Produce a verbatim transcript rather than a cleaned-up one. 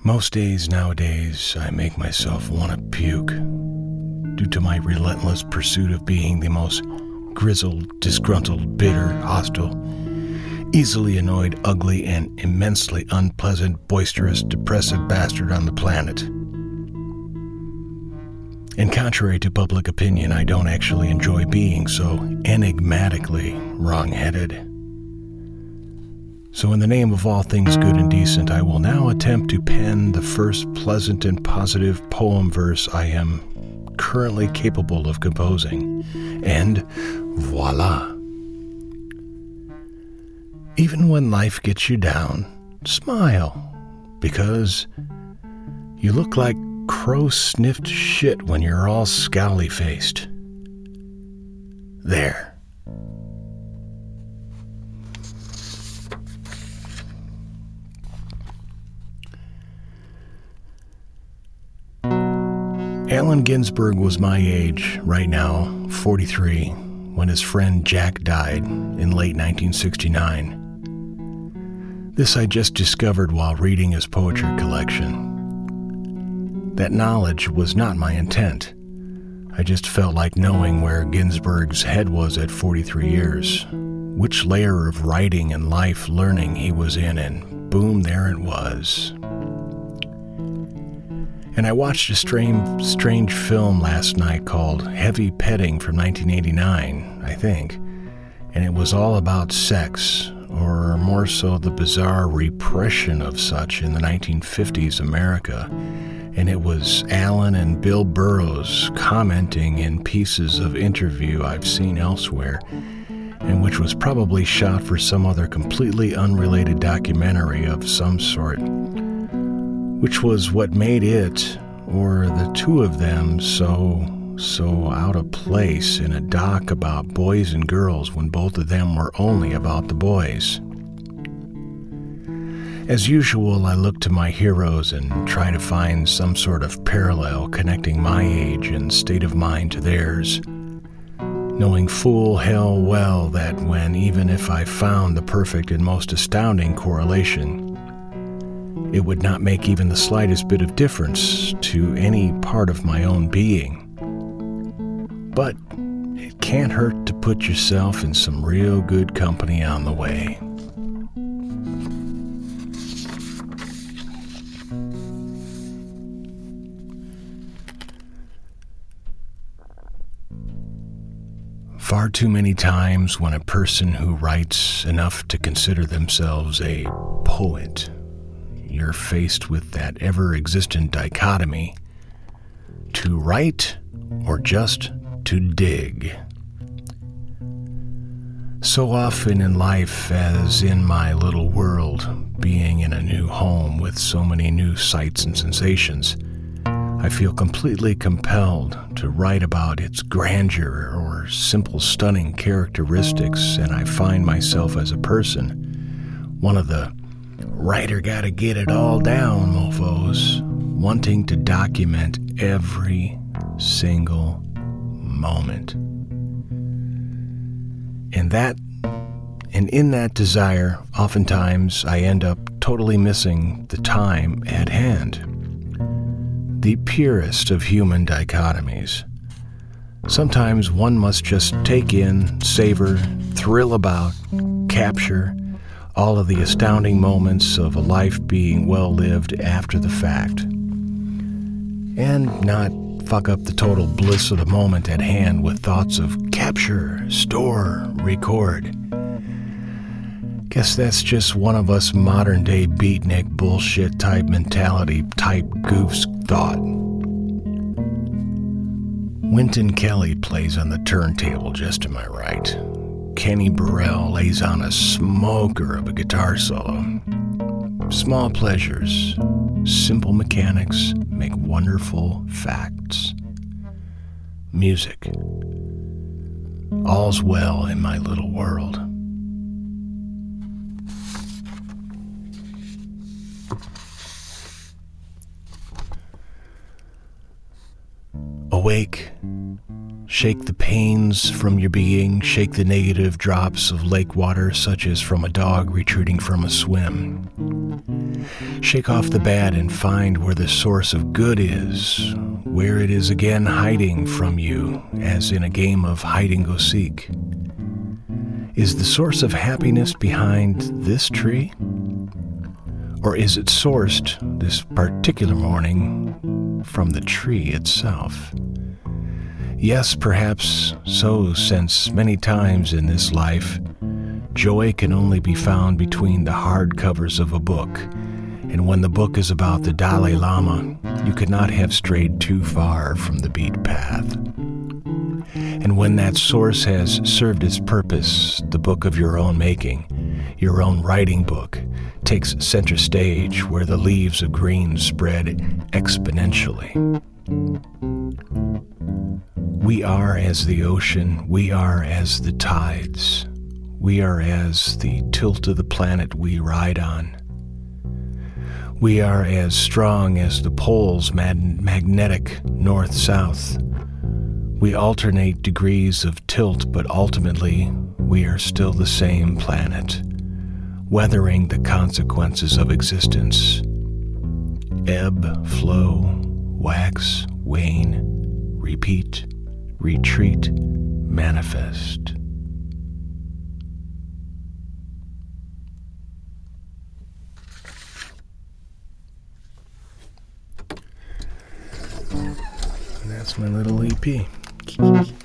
Most days nowadays, I make myself want to puke due to my relentless pursuit of being the most grizzled, disgruntled, bitter, hostile, easily annoyed, ugly, and immensely unpleasant, boisterous, depressive bastard on the planet. And contrary to public opinion, I don't actually enjoy being so enigmatically wrong-headed. So in the name of all things good and decent, I will now attempt to pen the first pleasant and positive poem verse I am currently capable of composing. And voila! Even when life gets you down, smile, because you look like crow-sniffed shit when you're all scowly-faced. There. Allen Ginsberg was my age, right now, forty-three, when his friend Jack died in late nineteen sixty-nine. This I just discovered while reading his poetry collection. That knowledge was not my intent. I just felt like knowing where Ginsberg's head was at forty-three years, which layer of writing and life learning he was in, and boom, there it was. And I watched a strange, strange film last night called Heavy Petting from nineteen eighty-nine, I think, and it was all about sex, or more so the bizarre repression of such in the nineteen fifties America. And it was Alan and Bill Burroughs commenting in pieces of interview I've seen elsewhere, and which was probably shot for some other completely unrelated documentary of some sort, which was what made it, or the two of them, so, so out of place in a doc about boys and girls when both of them were only about the boys. As usual, I look to my heroes and try to find some sort of parallel connecting my age and state of mind to theirs, knowing full hell well that when, even if I found the perfect and most astounding correlation, it would not make even the slightest bit of difference to any part of my own being. But it can't hurt to put yourself in some real good company on the way. Far too many times when a person who writes enough to consider themselves a poet, you're faced with that ever-existent dichotomy: to write or just to dig. So often in life, as in my little world, being in a new home with so many new sights and sensations, I feel completely compelled to write about its grandeur or simple, stunning characteristics, and I find myself as a person, one of the writer gotta get it all down mofos, wanting to document every single moment. And that, and in that desire, oftentimes I end up totally missing the time at hand. The purest of human dichotomies. Sometimes one must just take in, savor, thrill about, capture all of the astounding moments of a life being well lived after the fact, and not fuck up the total bliss of the moment at hand with thoughts of capture, store, record. Guess that's just one of us modern day beatnik bullshit type mentality type goofs thought. Wynton Kelly plays on the turntable just to my right. Kenny Burrell lays on a smoker of a guitar solo. Small pleasures, simple mechanics make wonderful facts. Music. All's well in my little world. Awake, shake the pains from your being, shake the negative drops of lake water such as from a dog retreating from a swim. Shake off the bad and find where the source of good is, where it is again hiding from you, as in a game of hide-and-go-seek. Is the source of happiness behind this tree? Or is it sourced, this particular morning, from the tree itself? Yes, perhaps so, since many times in this life, joy can only be found between the hard covers of a book, and when the book is about the Dalai Lama, you could not have strayed too far from the beat path. And when that source has served its purpose, the book of your own making, your own writing book, takes center stage where the leaves of green spread exponentially. We are as the ocean, we are as the tides, we are as the tilt of the planet we ride on. We are as strong as the poles mag- magnetic north-south. We alternate degrees of tilt, but ultimately we are still the same planet, weathering the consequences of existence. Ebb, flow, wax, wane, repeat, retreat, manifest. And that's my little E P.